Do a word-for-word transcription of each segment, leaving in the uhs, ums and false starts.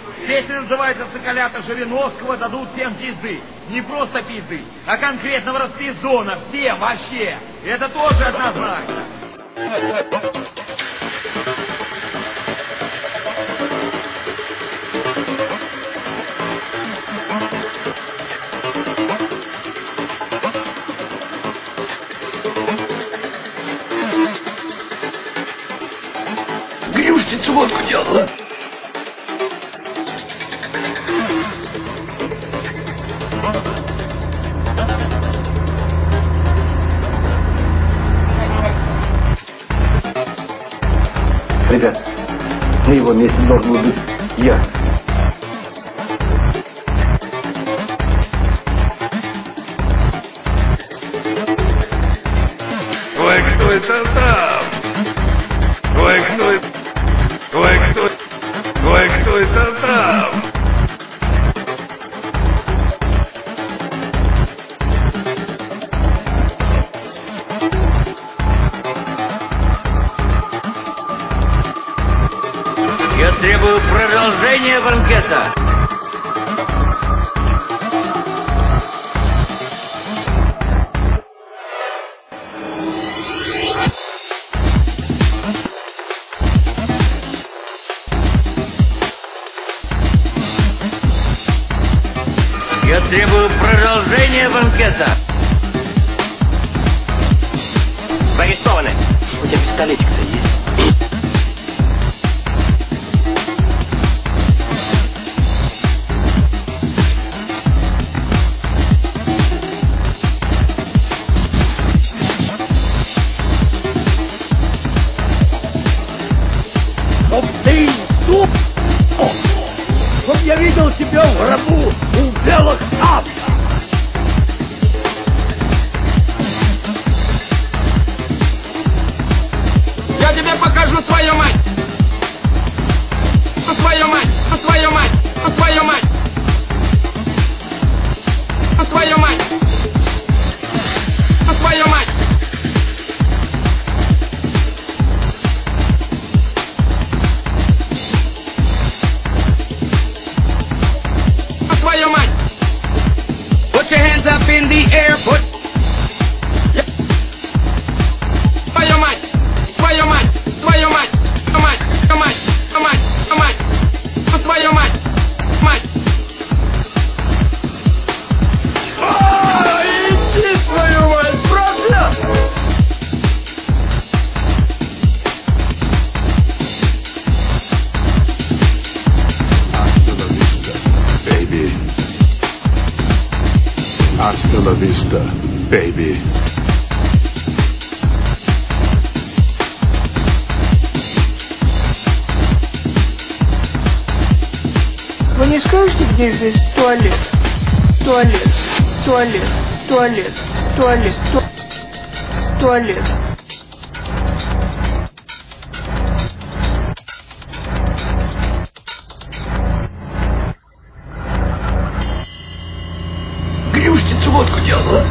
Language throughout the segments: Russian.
Песня называется «Соколята Жириновского дадут всем пизды». Не просто пизды, а конкретного распиздона. Всем вообще. Это тоже однозначно. Грюшницу водку делала. Ребят, на его месте должен был быть я. Ой, кто это там? Ой, кто это? Ой, кто? Ой, кто это там? Я требую продолжения банкета. Я требую продолжения банкета. Вы арестованы. У тебя пистолетик-то есть? Чтоб ты, суп! Чтоб я видел тебя в гробу у белых сап! Я тебе покажу свою мать! На свою мать! На свою мать! На свою мать! На свою мать! На свою мать! На свою мать! Put your hands up in the air, put... Твою мать! Твою мать! Твою мать! Мать! Мать! Мать! Мать! На свою мать! Мать! А, иди твою мать, правда? Hasta la vista, baby. Вы не скажете, где здесь туалет? Туалет, туалет, туалет, туалет, ту... туалет. Грюшницу водку делала.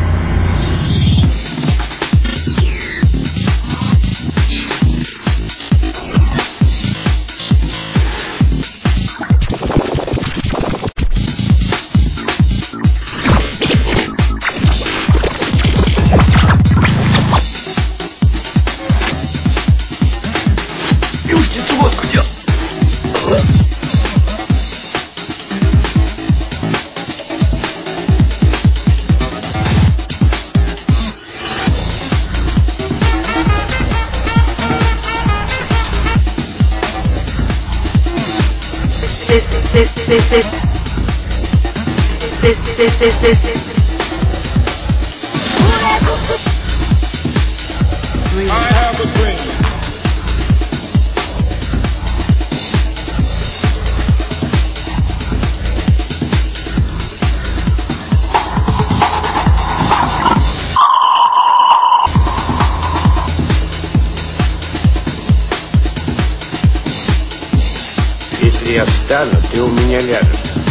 Грюшницу водку делала. This, this, this, this, this, this, this, this, this. I have a dream. Если я встану, ты у меня ляжешь.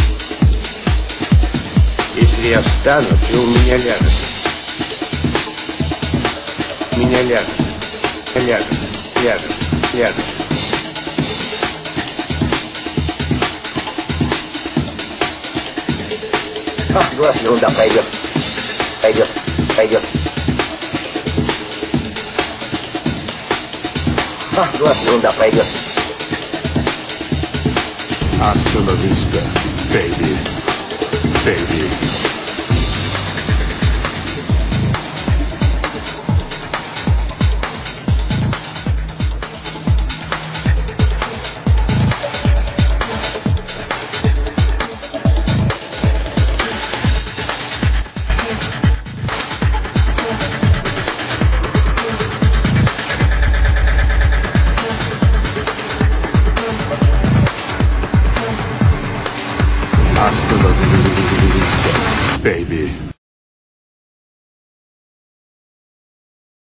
Если я встану, ты у меня ляжешь. Меня ляжешь. Ляжешь. Ляжешь. Ляжешь. А, глаз ерунда, пойдет. Пойдет, пойдет. А, глаз ерунда, пойдет. Hasta la vista, baby. Baby.